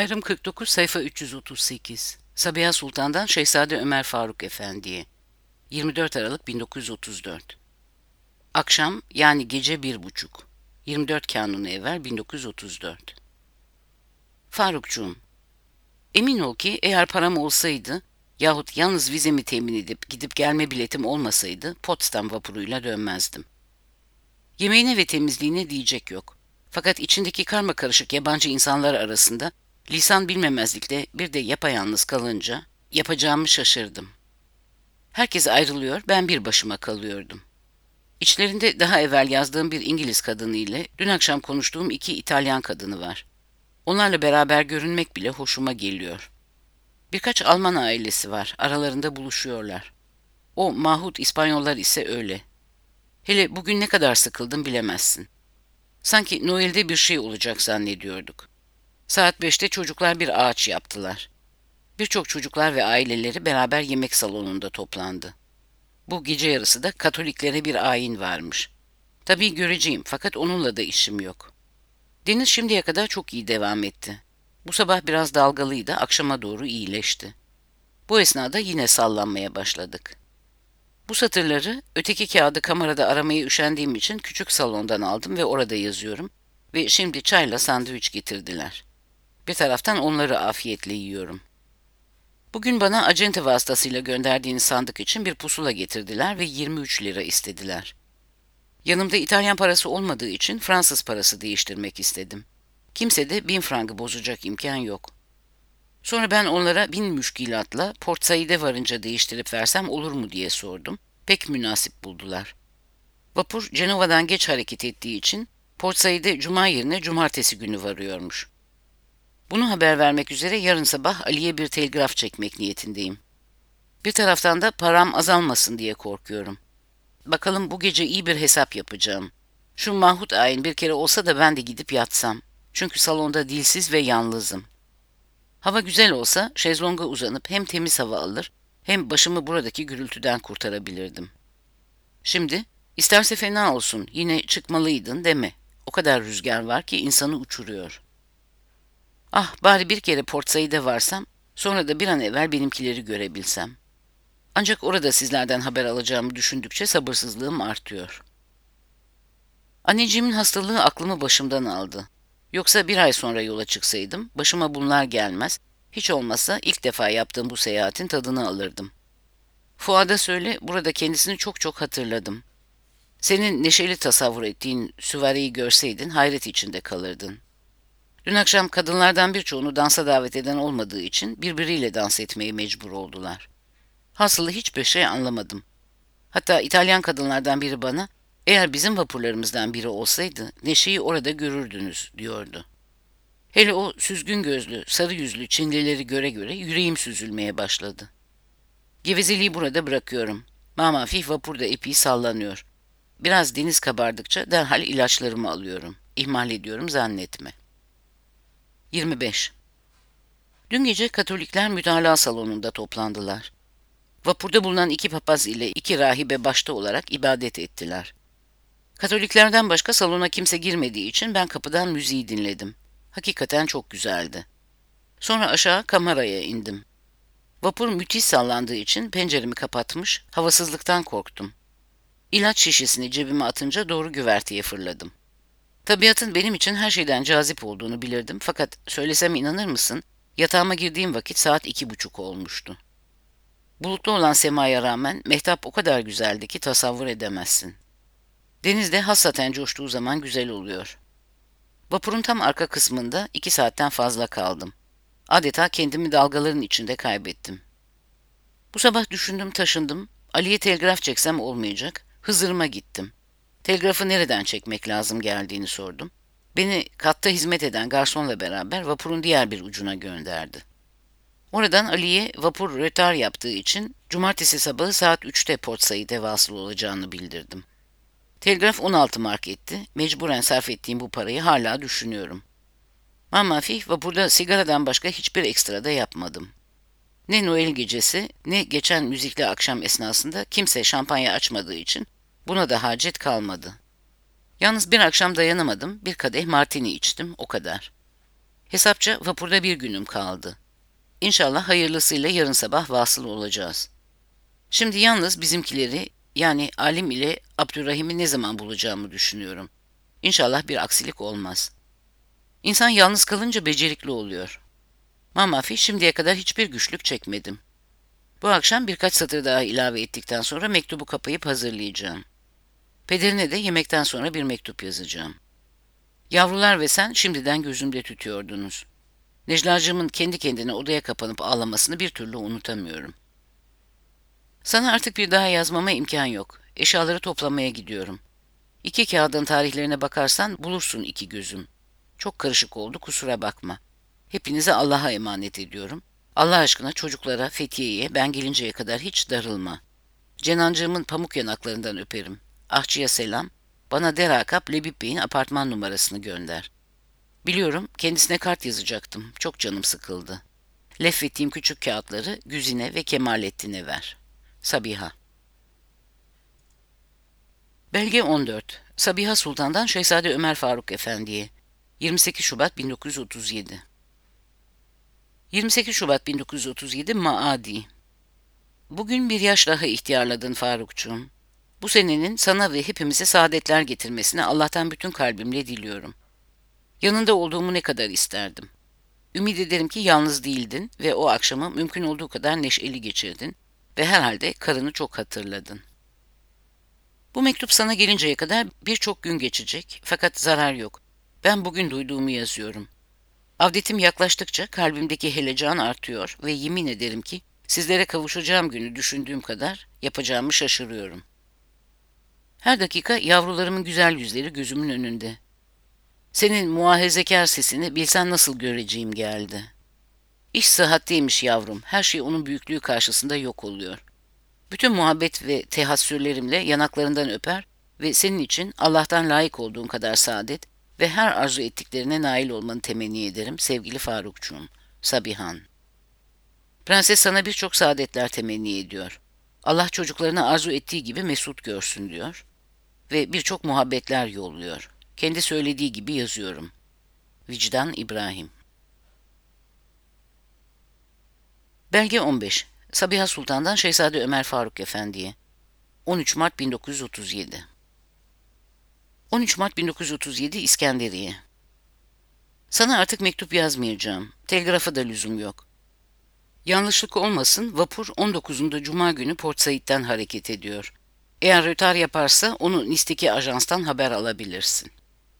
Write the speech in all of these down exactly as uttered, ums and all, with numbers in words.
Ayrım kırk dokuz sayfa üç yüz otuz sekiz. Sabiha Sultan'dan Şehzade Ömer Faruk Efendi'ye. yirmi dört Aralık bin dokuz yüz otuz dört. Akşam yani gece bir buçuk. yirmi dört Kanuni Evvel bin dokuz yüz otuz dört. Farukcuğum, emin ol ki eğer param olsaydı yahut yalnız vizemi temin edip gidip gelme biletim olmasaydı Potsdam vapuruyla dönmezdim. Yemeğine ve temizliğine diyecek yok. Fakat içindeki karma karışık yabancı insanlar arasında lisan bilmemezlikle bir de yapayalnız kalınca yapacağımı şaşırdım. Herkes ayrılıyor, ben bir başıma kalıyordum. İçlerinde daha evvel yazdığım bir İngiliz kadını ile dün akşam konuştuğum iki İtalyan kadını var. Onlarla beraber görünmek bile hoşuma geliyor. Birkaç Alman ailesi var, aralarında buluşuyorlar. O mahut İspanyollar ise öyle. Hele bugün ne kadar sıkıldım bilemezsin. Sanki Noel'de bir şey olacak zannediyorduk. Saat beşte çocuklar bir ağaç yaptılar. Birçok çocuklar ve aileleri beraber yemek salonunda toplandı. Bu gece yarısı da Katoliklere bir ayin varmış. Tabii göreceğim fakat onunla da işim yok. Deniz şimdiye kadar çok iyi devam etti. Bu sabah biraz dalgalıydı, akşama doğru iyileşti. Bu esnada yine sallanmaya başladık. Bu satırları öteki kağıdı kamerada aramaya üşendiğim için küçük salondan aldım ve orada yazıyorum ve şimdi çayla sandviç getirdiler. Bir taraftan onları afiyetle yiyorum. Bugün bana acente vasıtasıyla gönderdiğiniz sandık için bir pusula getirdiler ve yirmi üç lira istediler. Yanımda İtalyan parası olmadığı için Fransız parası değiştirmek istedim. Kimse de bin frangı bozacak imkan yok. Sonra ben onlara bin müşkilatla Port Said'e varınca değiştirip versem olur mu diye sordum. Pek münasip buldular. Vapur Cenova'dan geç hareket ettiği için Port Said'e cuma yerine cumartesi günü varıyormuş. Bunu haber vermek üzere yarın sabah Ali'ye bir telgraf çekmek niyetindeyim. Bir taraftan da param azalmasın diye korkuyorum. Bakalım bu gece iyi bir hesap yapacağım. Şu mahut ayin bir kere olsa da ben de gidip yatsam. Çünkü salonda dilsiz ve yalnızım. Hava güzel olsa şezlonga uzanıp hem temiz hava alır hem başımı buradaki gürültüden kurtarabilirdim. Şimdi isterse fena olsun yine çıkmalıydın deme. O kadar rüzgar var ki insanı uçuruyor. Ah bari bir kere Port Said'e varsam sonra da bir an evvel benimkileri görebilsem. Ancak orada sizlerden haber alacağımı düşündükçe sabırsızlığım artıyor. Anneciğimin hastalığı aklımı başımdan aldı. Yoksa bir ay sonra yola çıksaydım, başıma bunlar gelmez, hiç olmazsa ilk defa yaptığım bu seyahatin tadını alırdım. Fuad'a söyle, burada kendisini çok çok hatırladım. Senin neşeli tasavvur ettiğin süvariyi görseydin hayret içinde kalırdın. Dün akşam kadınlardan birçoğunu dansa davet eden olmadığı için birbiriyle dans etmeye mecbur oldular. Hasılı hiçbir şey anlamadım. Hatta İtalyan kadınlardan biri bana, eğer bizim vapurlarımızdan biri olsaydı Neşe'yi orada görürdünüz diyordu. Hele o süzgün gözlü, sarı yüzlü Çinlileri göre göre yüreğim süzülmeye başladı. Gevezeliği burada bırakıyorum. Mamafih vapurda epey sallanıyor. Biraz deniz kabardıkça derhal ilaçlarımı alıyorum. İhmal ediyorum zannetme. yirmi beş. Dün gece Katolikler mütalaa salonunda toplandılar. Vapurda bulunan iki papaz ile iki rahibe başta olarak ibadet ettiler. Katoliklerden başka salona kimse girmediği için ben kapıdan müziği dinledim. Hakikaten çok güzeldi. Sonra aşağı kameraya indim. Vapur müthiş sallandığı için penceremi kapatmış, havasızlıktan korktum. İlaç şişesini cebime atınca doğru güverteye fırladım. Tabiatın benim için her şeyden cazip olduğunu bilirdim fakat söylesem inanır mısın, yatağıma girdiğim vakit saat iki buçuk olmuştu. Bulutlu olan semaya rağmen mehtap o kadar güzeldi ki tasavvur edemezsin. Denizde hassaten coştuğu zaman güzel oluyor. Vapurun tam arka kısmında iki saatten fazla kaldım. Adeta kendimi dalgaların içinde kaybettim. Bu sabah düşündüm taşındım. Ali'ye telgraf çeksem olmayacak. Hızır'ıma gittim. Telgrafı nereden çekmek lazım geldiğini sordum. Beni katta hizmet eden garsonla beraber vapurun diğer bir ucuna gönderdi. Oradan Ali'ye vapur rötar yaptığı için cumartesi sabahı saat üçte Port Said'e vasıl olacağını bildirdim. Telgraf on altı mark etti. Mecburen sarf ettiğim bu parayı hala düşünüyorum. Mamafih vapurda sigaradan başka hiçbir ekstra da yapmadım. Ne Noel gecesi ne geçen müzikli akşam esnasında kimse şampanya açmadığı için buna da hacet kalmadı. Yalnız bir akşam dayanamadım, bir kadeh martini içtim, o kadar. Hesapça vapurda bir günüm kaldı. İnşallah hayırlısıyla yarın sabah vasıl olacağız. Şimdi yalnız bizimkileri, yani Alim ile Abdurrahim'i ne zaman bulacağımı düşünüyorum. İnşallah bir aksilik olmaz. İnsan yalnız kalınca becerikli oluyor. Mamafi şimdiye kadar hiçbir güçlük çekmedim. Bu akşam birkaç satır daha ilave ettikten sonra mektubu kapayıp hazırlayacağım. Pederine de yemekten sonra bir mektup yazacağım. Yavrular ve sen şimdiden gözümde tütüyordunuz. Neclacığımın kendi kendine odaya kapanıp ağlamasını bir türlü unutamıyorum. Sana artık bir daha yazmama imkan yok. Eşyaları toplamaya gidiyorum. İki kağıdın tarihlerine bakarsan bulursun iki gözüm. Çok karışık oldu, kusura bakma. Hepinize Allah'a emanet ediyorum. Allah aşkına çocuklara, Fethiye'ye ben gelinceye kadar hiç darılma. Cenancığımın pamuk yanaklarından öperim. Ahçıya selam. Bana derakap Lebip Bey'in apartman numarasını gönder. Biliyorum, kendisine kart yazacaktım. Çok canım sıkıldı. Leffettiğim küçük kağıtları Güzine ve Kemalettin'e ver. Sabiha. Belge on dört. Sabiha Sultan'dan Şehzade Ömer Faruk Efendi'ye. yirmi sekiz Şubat bin dokuz yüz otuz yedi. yirmi sekiz Şubat bin dokuz yüz otuz yedi Maadi. Bugün bir yaş daha ihtiyarladın Farukçuğum. Bu senenin sana ve hepimize saadetler getirmesini Allah'tan bütün kalbimle diliyorum. Yanında olduğumu ne kadar isterdim. Ümit ederim ki yalnız değildin ve o akşamı mümkün olduğu kadar neşeli geçirdin ve herhalde karını çok hatırladın. Bu mektup sana gelinceye kadar birçok gün geçecek fakat zarar yok. Ben bugün duyduğumu yazıyorum. Avdetim yaklaştıkça kalbimdeki helecan artıyor ve yemin ederim ki sizlere kavuşacağım günü düşündüğüm kadar yapacağımı şaşırıyorum. Her dakika yavrularımın güzel yüzleri gözümün önünde. Senin muahezekâr sesini bilsen nasıl göreceğim geldi. İş sıhhatteymiş yavrum, her şey onun büyüklüğü karşısında yok oluyor. Bütün muhabbet ve tehassürlerimle yanaklarından öper ve senin için Allah'tan layık olduğun kadar saadet ve her arzu ettiklerine nail olmanı temenni ederim sevgili Farukçuğum. Sabihan. Prenses sana birçok saadetler temenni ediyor. Allah çocuklarını arzu ettiği gibi mesut görsün diyor ve birçok muhabbetler yolluyor. Kendi söylediği gibi yazıyorum. Vicdan İbrahim. Belge on beş. Sabiha Sultan'dan Şehzade Ömer Faruk Efendi'ye. on üç Mart bin dokuz yüz otuz yedi. on üç Mart bin dokuz yüz otuz yedi İskenderiye. Sana artık mektup yazmayacağım. Telgrafa da lüzum yok. Yanlışlık olmasın, vapur on dokuzunda Cuma günü Port Said'den hareket ediyor. Eğer rötar yaparsa onu Nis'teki ajanstan haber alabilirsin.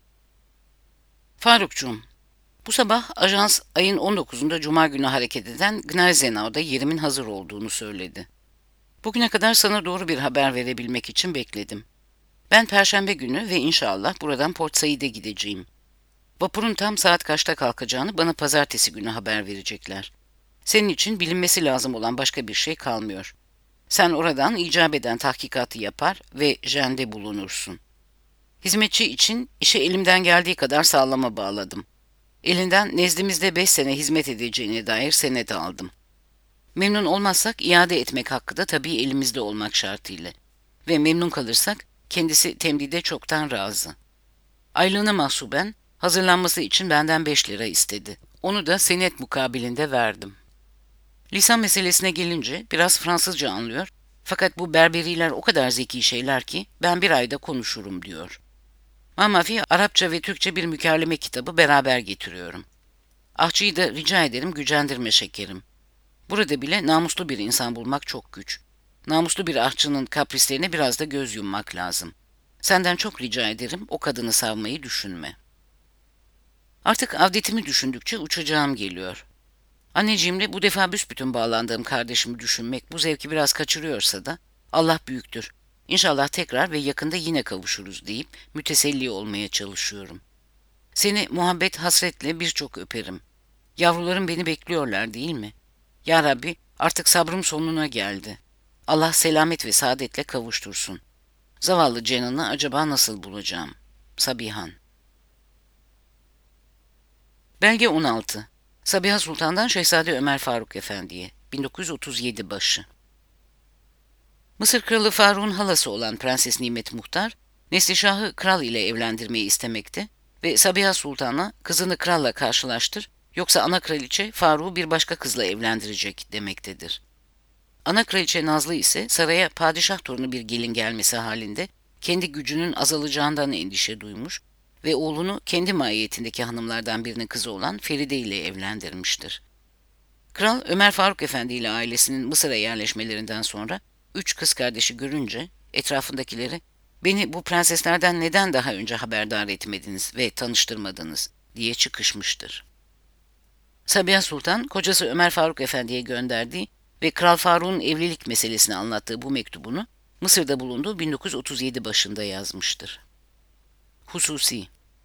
Farukcuğum, bu sabah ajans ayın on dokuzunda Cuma günü hareket eden Gneisenau'da yerimin hazır olduğunu söyledi. Bugüne kadar sana doğru bir haber verebilmek için bekledim. Ben Perşembe günü ve inşallah buradan Port Said'e gideceğim. Vapurun tam saat kaçta kalkacağını bana pazartesi günü haber verecekler. Senin için bilinmesi lazım olan başka bir şey kalmıyor. Sen oradan icap eden tahkikatı yapar ve jende bulunursun. Hizmetçi için işe elimden geldiği kadar sağlama bağladım. Elinden nezdimizde beş sene hizmet edeceğine dair senet aldım. Memnun olmazsak iade etmek hakkı da tabii elimizde olmak şartıyla. Ve memnun kalırsak kendisi temdide çoktan razı. Aylığına mahsuben hazırlanması için benden beş lira istedi. Onu da senet mukabilinde verdim. Lisan meselesine gelince biraz Fransızca anlıyor fakat bu berberiler o kadar zeki şeyler ki ben bir ayda konuşurum diyor. Mamafi Arapça ve Türkçe bir mükerleme kitabı beraber getiriyorum. Ahçıyı da rica ederim gücendirme şekerim. Burada bile namuslu bir insan bulmak çok güç. Namuslu bir ahçının kaprislerine biraz da göz yummak lazım. Senden çok rica ederim o kadını savmayı düşünme. Artık avdetimi düşündükçe uçacağım geliyor. Anneciğimle bu defa büsbütün bağlandığım kardeşimi düşünmek bu zevki biraz kaçırıyorsa da Allah büyüktür. İnşallah tekrar ve yakında yine kavuşuruz deyip müteselli olmaya çalışıyorum. Seni muhabbet hasretle birçok öperim. Yavrularım beni bekliyorlar değil mi? Ya Rabbi artık sabrım sonuna geldi. Allah selamet ve saadetle kavuştursun. Zavallı Cenan'ı acaba nasıl bulacağım? Sabihan. Belge on altı. Sabiha Sultan'dan Şehzade Ömer Faruk Efendi'ye. bin dokuz yüz otuz yedi başı. Mısır Kralı Faruk'un halası olan Prenses Nimet Muhtar, Neslişah'ı kral ile evlendirmeyi istemekte ve Sabiha Sultan'a kızını kralla karşılaştır Yoksa ana kraliçe Faruk'u bir başka kızla evlendirecek demektedir. Ana kraliçe Nazlı ise saraya padişah torunu bir gelin gelmesi halinde kendi gücünün azalacağından endişe duymuş ve oğlunu kendi mahiyetindeki hanımlardan birinin kızı olan Feride ile evlendirmiştir. Kral Ömer Faruk Efendi ile ailesinin Mısır'a yerleşmelerinden sonra üç kız kardeşi görünce etrafındakileri "Beni bu prenseslerden neden daha önce haberdar etmediniz ve tanıştırmadınız?" diye çıkışmıştır. Sabiha Sultan, kocası Ömer Faruk Efendi'ye gönderdiği ve Kral Faruk'un evlilik meselesini anlattığı bu mektubunu Mısır'da bulunduğu bin dokuz yüz otuz yedi başında yazmıştır. Hususi.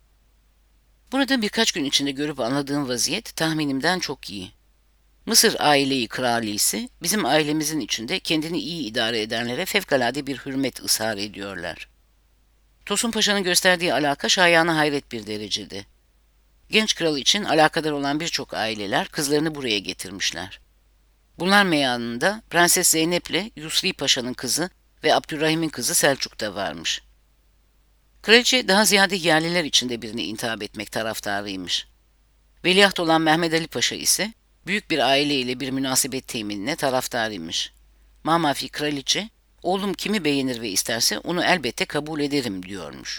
Burada birkaç gün içinde görüp anladığım vaziyet tahminimden çok iyi. Mısır aileyi kraliyesi bizim ailemizin içinde kendini iyi idare edenlere fevkalade bir hürmet ısrar ediyorlar. Tosun Paşa'nın gösterdiği alaka şayana hayret bir derecede. Genç kral için alakadar olan birçok aileler kızlarını buraya getirmişler. Bunlar meyanında Prenses Zeynep'le Yusri Paşa'nın kızı ve Abdurrahim'in kızı Selçuk da varmış. Kraliçe daha ziyade yerliler içinde birini intihap etmek taraftarıymış. Veliaht olan Mehmed Ali Paşa ise büyük bir aile ile bir münasebet teminine taraftarıymış. Mamafi kraliçe, oğlum kimi beğenir ve isterse onu elbette kabul ederim diyormuş.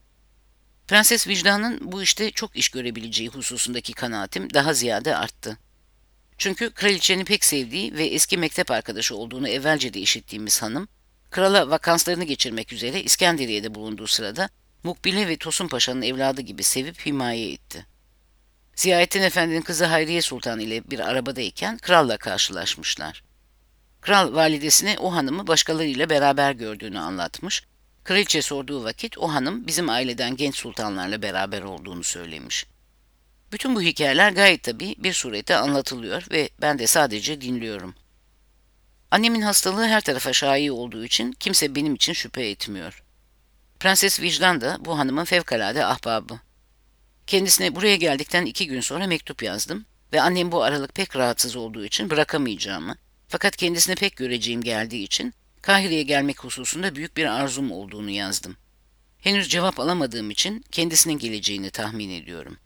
Prenses Vicdan'ın bu işte çok iş görebileceği hususundaki kanaatim daha ziyade arttı. Çünkü kraliçenin pek sevdiği ve eski mektep arkadaşı olduğunu evvelce de işittiğimiz hanım, krala vakanslarını geçirmek üzere İskenderiye'de bulunduğu sırada Mukbile ve Tosun Paşa'nın evladı gibi sevip himaye etti. Ziyaettin Efendi'nin kızı Hayriye Sultan ile bir arabadayken kralla karşılaşmışlar. Kral validesine o hanımı başkalarıyla beraber gördüğünü anlatmış. Kraliçe sorduğu vakit o hanım bizim aileden genç sultanlarla beraber olduğunu söylemiş. Bütün bu hikayeler gayet tabii bir surette anlatılıyor ve ben de sadece dinliyorum. Annemin hastalığı her tarafa şaiye olduğu için kimse benim için şüphe etmiyor. Prenses Vicdan da bu hanımın fevkalade ahbabı. Kendisine buraya geldikten iki gün sonra mektup yazdım ve annem bu aralık pek rahatsız olduğu için bırakamayacağımı, fakat kendisine pek göreceğim geldiği için Kahire'ye gelmek hususunda büyük bir arzum olduğunu yazdım. Henüz cevap alamadığım için kendisinin geleceğini tahmin ediyorum.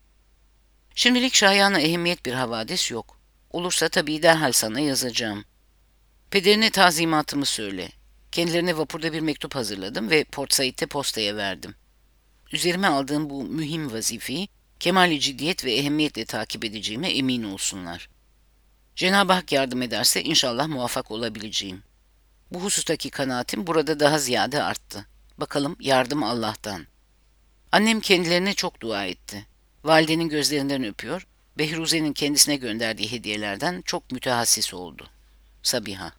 Şimdilik şayana ehemmiyet bir havadis yok. Olursa tabii derhal sana yazacağım. Pederine tazimatımı söyle. Kendilerine vapurda bir mektup hazırladım ve Port Said'de postaya verdim. Üzerime aldığım bu mühim vazifeyi kemali ciddiyet ve ehemmiyetle takip edeceğime emin olsunlar. Cenab-ı Hak yardım ederse inşallah muvaffak olabileceğim. Bu husustaki kanaatim burada daha ziyade arttı. Bakalım yardım Allah'tan. Annem kendilerine çok dua etti. Validenin gözlerinden öpüyor, Behruze'nin kendisine gönderdiği hediyelerden çok mütehassis oldu. Sabiha.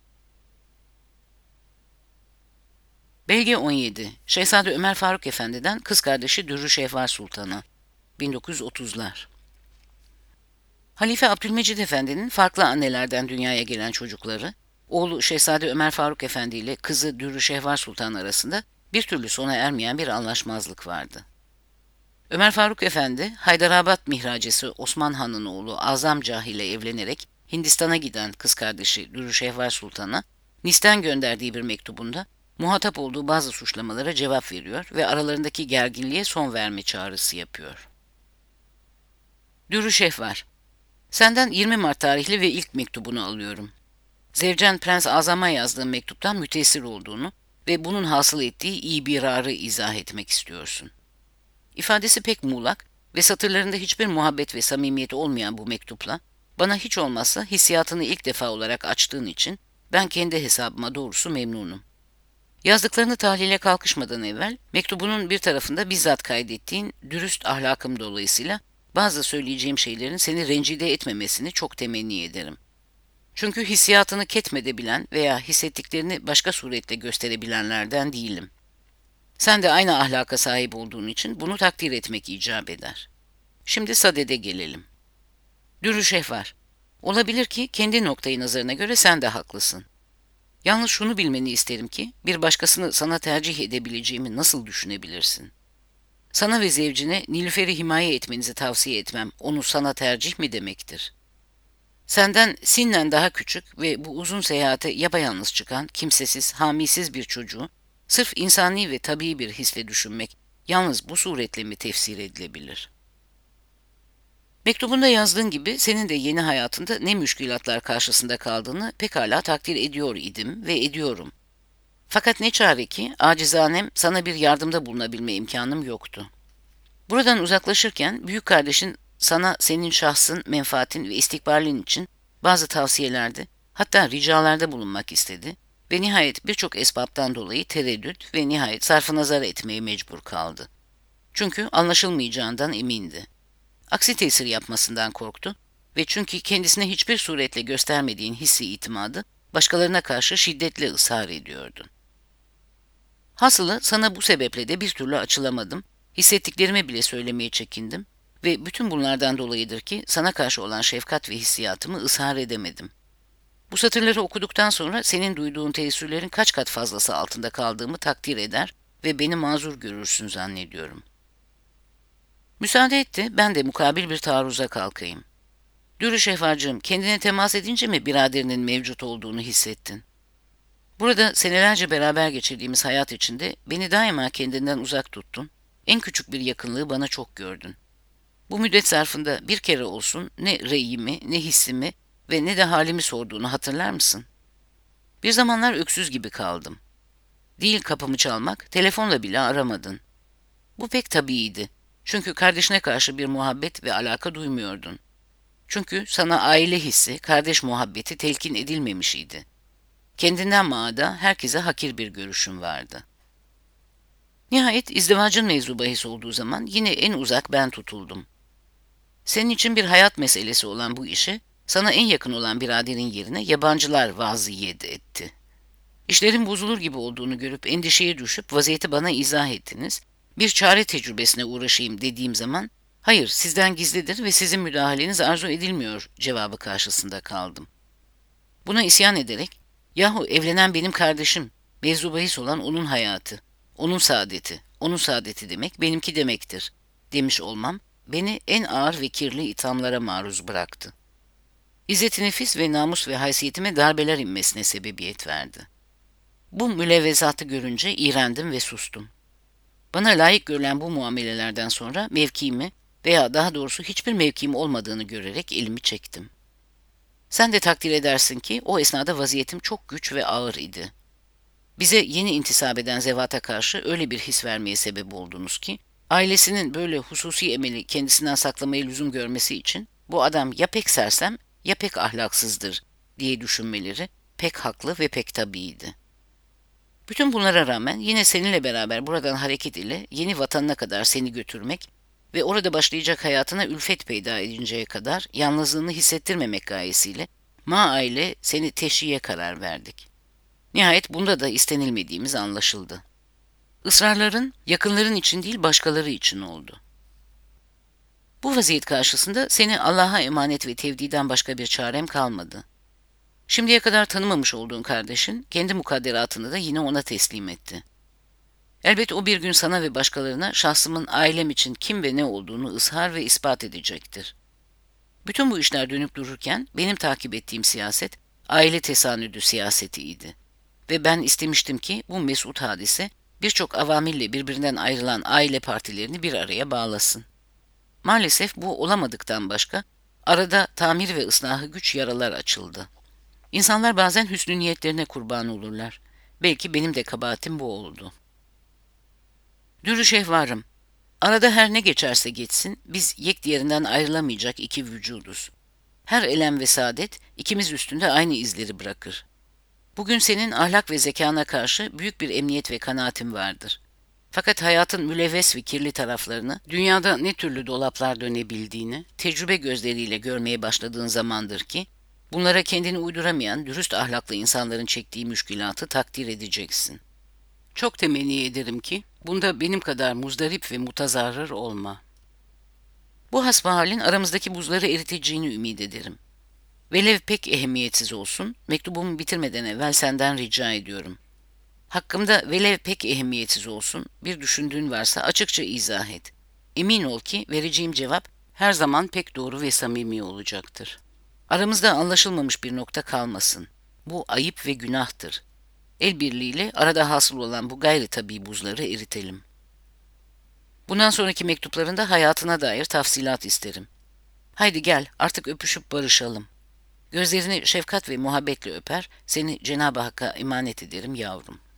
Belge on yedi. Şehzade Ömer Faruk Efendi'den kız kardeşi Dürrü Şehvar Sultan'a. bin dokuz yüz otuzlar. Halife Abdülmecid Efendi'nin farklı annelerden dünyaya gelen çocukları, oğlu Şehzade Ömer Faruk Efendi ile kızı Dürrü Şehvar Sultan arasında bir türlü sona ermeyen bir anlaşmazlık vardı. Ömer Faruk Efendi, Haydarabad mihracesi Osman Han'ın oğlu Azamcah ile evlenerek Hindistan'a giden kız kardeşi Dürrü Şehvar Sultan'a Nis'ten gönderdiği bir mektubunda muhatap olduğu bazı suçlamalara cevap veriyor ve aralarındaki gerginliğe son verme çağrısı yapıyor. Dürrü Şehvar, senden yirmi Mart tarihli ve ilk mektubunu alıyorum. Zevcen Prens Azam'a yazdığım mektuptan müteessir olduğunu ve bunun hasıl ettiği ibirarı izah etmek istiyorsun. İfadesi pek muğlak ve satırlarında hiçbir muhabbet ve samimiyet olmayan bu mektupla bana hiç olmazsa hissiyatını ilk defa olarak açtığın için ben kendi hesabıma doğrusu memnunum. Yazdıklarını tahlile kalkışmadan evvel mektubunun bir tarafında bizzat kaydettiğin dürüst ahlakım dolayısıyla bazı söyleyeceğim şeylerin seni rencide etmemesini çok temenni ederim. Çünkü hissiyatını ketmedebilen veya hissettiklerini başka suretle gösterebilenlerden değilim. Sen de aynı ahlaka sahip olduğun için bunu takdir etmek icap eder. Şimdi sadede gelelim. Dürrü Şehvar, olabilir ki kendi noktayı nazarına göre sen de haklısın. Yalnız şunu bilmeni isterim ki bir başkasını sana tercih edebileceğimi nasıl düşünebilirsin? Sana ve zevcine Nilüfer'i himaye etmenizi tavsiye etmem, onu sana tercih mi demektir? Senden sinnen daha küçük ve bu uzun seyahate yapayalnız çıkan, kimsesiz, hamisiz bir çocuğu, sırf insani ve tabii bir hisle düşünmek, yalnız bu suretle mi tefsir edilebilir? Mektubunda yazdığın gibi senin de yeni hayatında ne müşkülatlar karşısında kaldığını pekala takdir ediyor idim ve ediyorum. Fakat ne çare ki acizanem sana bir yardımda bulunabilme imkanım yoktu. Buradan uzaklaşırken büyük kardeşin sana senin şahsın, menfaatin ve istikbalin için bazı tavsiyelerde, hatta ricalarda bulunmak istedi ve nihayet birçok esbaptan dolayı tereddüt ve nihayet sarfınazar etmeye mecbur kaldı. Çünkü anlaşılmayacağından emindi. Aksi tesir yapmasından korktu ve çünkü kendisine hiçbir suretle göstermediğin hissi itimadı başkalarına karşı şiddetle ısrar ediyordun. Hasılı sana bu sebeple de bir türlü açılamadım, hissettiklerimi bile söylemeye çekindim ve bütün bunlardan dolayıdır ki sana karşı olan şefkat ve hissiyatımı ısrar edemedim. Bu satırları okuduktan sonra senin duyduğun teessürlerin kaç kat fazlası altında kaldığımı takdir eder ve beni mazur görürsün zannediyorum. Müsaade etti, ben de mukabil bir taarruza kalkayım. Dürü şehvarcığım, kendine temas edince mi biraderinin mevcut olduğunu hissettin? Burada senelerce beraber geçirdiğimiz hayat içinde beni daima kendinden uzak tuttun. En küçük bir yakınlığı bana çok gördün. Bu müddet zarfında bir kere olsun ne reyimi, ne hissimi ve ne de halimi sorduğunu hatırlar mısın? Bir zamanlar öksüz gibi kaldım. Değil kapımı çalmak, telefonla bile aramadın. Bu pek tabiiydi. Çünkü kardeşine karşı bir muhabbet ve alaka duymuyordun. Çünkü sana aile hissi, kardeş muhabbeti telkin edilmemiş idi. Kendinden maada herkese hakir bir görüşün vardı. Nihayet izdivacın mevzu bahis olduğu zaman yine en uzak ben tutuldum. Senin için bir hayat meselesi olan bu işe sana en yakın olan biraderin yerine yabancılar vaziyet etti. İşlerin bozulur gibi olduğunu görüp endişeye düşüp vaziyeti bana izah ettiniz. Bir çare tecrübesine uğraşayım dediğim zaman, hayır sizden gizlidir ve sizin müdahaleniz arzu edilmiyor cevabı karşısında kaldım. Buna isyan ederek, yahu evlenen benim kardeşim, mevzu bahis olan onun hayatı, onun saadeti, onun saadeti demek benimki demektir demiş olmam, beni en ağır ve kirli ithamlara maruz bıraktı. İzzet-i nefis ve namus ve haysiyetime darbeler inmesine sebebiyet verdi. Bu mülevvezatı görünce iğrendim ve sustum. Bana layık görülen bu muamelelerden sonra mevkiimi veya daha doğrusu hiçbir mevkiim olmadığını görerek elimi çektim. Sen de takdir edersin ki o esnada vaziyetim çok güç ve ağır idi. Bize yeni intisap eden zevata karşı öyle bir his vermeye sebep oldunuz ki, ailesinin böyle hususi emeli kendisinden saklamayı lüzum görmesi için bu adam ya pek sersem ya pek ahlaksızdır diye düşünmeleri pek haklı ve pek tabiiydi. Bütün bunlara rağmen yine seninle beraber buradan hareket ile yeni vatanına kadar seni götürmek ve orada başlayacak hayatına ülfet peyda edinceye kadar yalnızlığını hissettirmemek gayesiyle ma ile seni teşhiye karar verdik. Nihayet bunda da istenilmediğimiz anlaşıldı. Israrların yakınların için değil başkaları için oldu. Bu vaziyet karşısında seni Allah'a emanet ve tevdiden başka bir çarem kalmadı. Şimdiye kadar tanımamış olduğun kardeşin kendi mukadderatını da yine ona teslim etti. Elbet o bir gün sana ve başkalarına şahsımın ailem için kim ve ne olduğunu ızhar ve ispat edecektir. Bütün bu işler dönüp dururken benim takip ettiğim siyaset aile tesanüdü siyasetiydi. Ve ben istemiştim ki bu mesut hadise birçok avamille birbirinden ayrılan aile partilerini bir araya bağlasın. Maalesef bu olamadıktan başka arada tamir ve ıslahı güç yaralar açıldı. İnsanlar bazen hüsnü niyetlerine kurban olurlar. Belki benim de kabahatim bu oldu. Dürü şehvarım, arada her ne geçerse geçsin, biz yek diğerinden ayrılamayacak iki vücuduz. Her elem ve saadet ikimiz üstünde aynı izleri bırakır. Bugün senin ahlak ve zekana karşı büyük bir emniyet ve kanaatim vardır. Fakat hayatın mülevves ve kirli taraflarını, dünyada ne türlü dolaplar dönebildiğini, tecrübe gözleriyle görmeye başladığın zamandır ki, bunlara kendini uyduramayan dürüst ahlaklı insanların çektiği müşkülatı takdir edeceksin. Çok temenni ederim ki, bunda benim kadar muzdarip ve mutazarrır olma. Bu hasbahalin aramızdaki buzları eriteceğini ümit ederim. Velev pek ehemmiyetsiz olsun, mektubumu bitirmeden evvel senden rica ediyorum. Hakkımda velev pek ehemmiyetsiz olsun, bir düşündüğün varsa açıkça izah et. Emin ol ki vereceğim cevap her zaman pek doğru ve samimi olacaktır. Aramızda anlaşılmamış bir nokta kalmasın. Bu ayıp ve günahtır. El birliğiyle arada hasıl olan bu gayri tabii buzları eritelim. Bundan sonraki mektuplarında hayatına dair tafsilat isterim. Haydi gel, artık öpüşüp barışalım. Gözlerini şefkat ve muhabbetle öper, seni Cenab-ı Hakk'a emanet ederim yavrum.